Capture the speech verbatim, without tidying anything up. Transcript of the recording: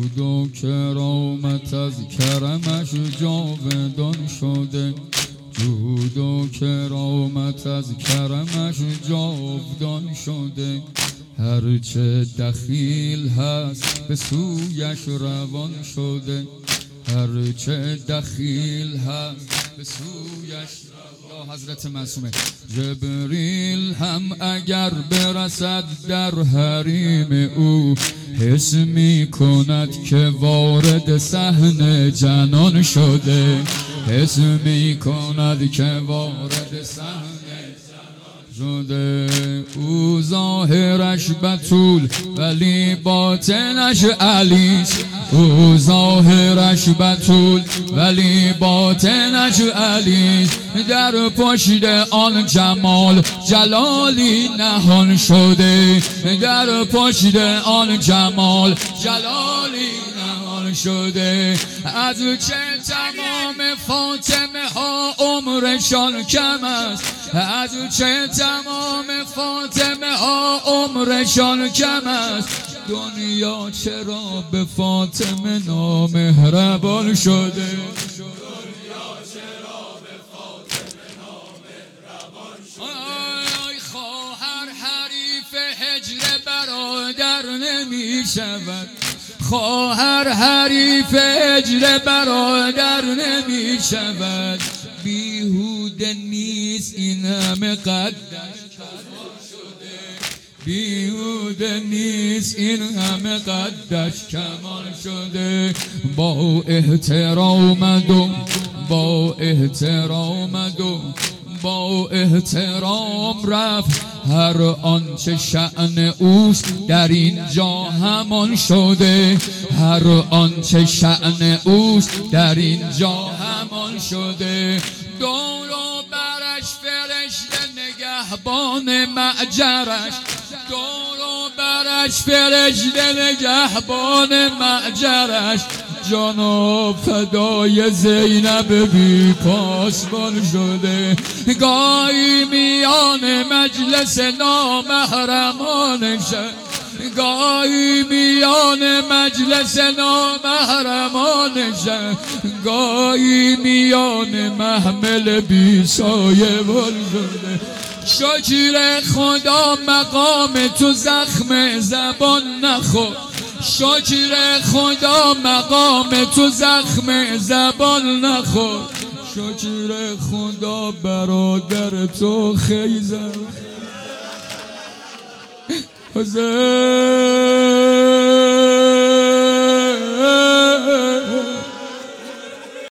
جود و کرامت از کرمش جاودان شده، جود و کرامت از کرمش جاودان شده. هرچه دخیل هست به سویش روان شده، هرچه دخیل هست به سویش. یا حضرت معصومه جبریل هم اگر برسد در حریم او، حس می کند که وارد صحن جنان شده، حس می کند که وارد صحن شده. او ظاهرش بتول ولی باطنش علیش، او ظاهرش بتول ولی باطنش علیش. در پشت آن جمال جلالی نهان شده، در پشت آن جمال جلالی نهان شده. از چه تمام فاطمه ها عمرشان کم است، از چه تمام فاطمه ها عمرشان کم است. دنیا چرا به فاطمه نامهربان شده، دنیا چرا به فاطمه نامهربان شده. آی خواهر حریف هجر برادر نمی شود، خواهر حریف هجر برادر نمی شود. بیهوده نیست این همه قدش کمان شده، بیهوده نیست این همه قدش کمان شده. با احترام و با احترام و با احترام رفت هر آنچه شأن اوست در اینجا همان شده، هر آنچه شأن اوست در اینجا همان شده. دور و برش فرشته نگهبان معجرش، دور و برش فرشته نگهبان معجرش. جان فدای زینب بی پاسبان شده. گاهی میان مجلس نامحرمانش، گاهی میان مجلس نامحرمانش، گاهی میان محمل بی سایه بان شده. شکر خدا مقام تو زخم زبان نخور، شکر خدا مقام تو زخم زبان نخور. شکر خدا برادر تو خیزم حسین.